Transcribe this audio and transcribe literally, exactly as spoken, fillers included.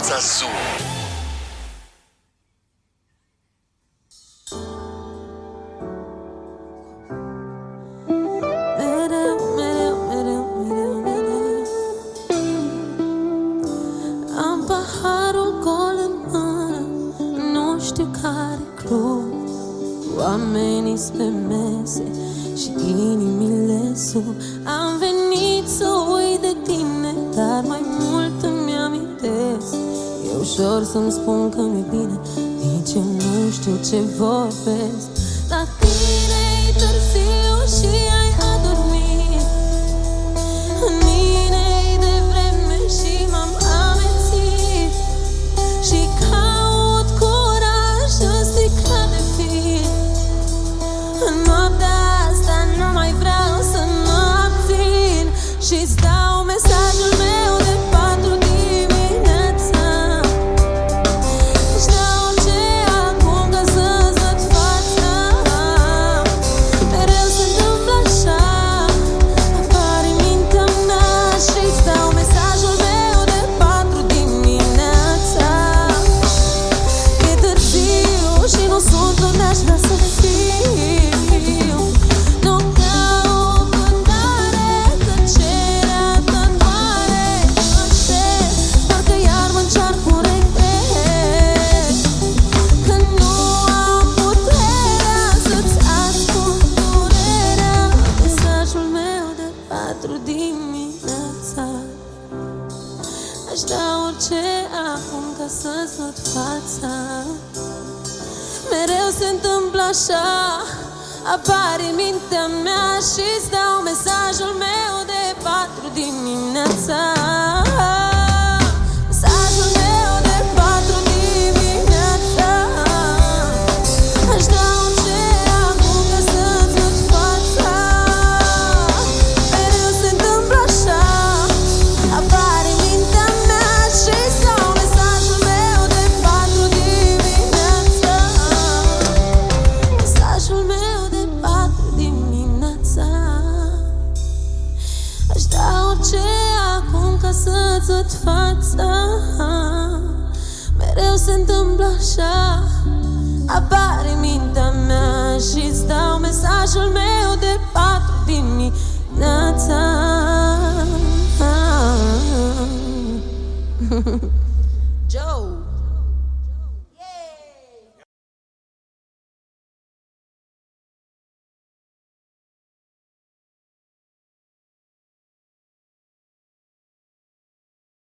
Dimineața Zoo. Am paharul gol în mână, nu știu care club. Oamenii-s pe mese și inimile sub. Am venit să uit de tine, dar mai mult îmi amintesc. E ușor să-mi spun că mi-e bine, nici eu nu știu ce vorbesc. La tine-i târziu și ai adormit, în mine-i devreme și m-am amețit. Și caut curaj în sticla de fir. În noaptea asta nu mai vreau să mă abțin și-ți dau mesajul meu de patru dimineața. Își dau orice acum ca să-ți văd fața. Mereu se întâmplă așa, apare în mintea mea și-ți dau mesajul meu de patru dimineața. E târziu și nu sunt unde aș vrea să fiu. Nu caut vândare, tăcerea ta-n mare. Mă aștept, parcă iar mă încearcă un regret, că nu am puterea să-ți ascult durerea. Mesajul meu de patru dimineața. Aș da orice acum ca să-ți văd fața. Mereu se întâmplă așa, apare în mintea mea și-ți dau mesajul meu de patru dimineața. Mesajul meu de patru dimineața. Aș da orice acum ca să-ți văd fața. Mereu se întâmplă așa, apare în mintea mea și-ți dau mesajul meu de patru dimineața. Mesajul meu de patru dimineața. Aș da orice acum ca să-ți văd fața. Mereu se întâmplă așa, apare în mintea mea și-ți dau mesajul meu de patru dimineața.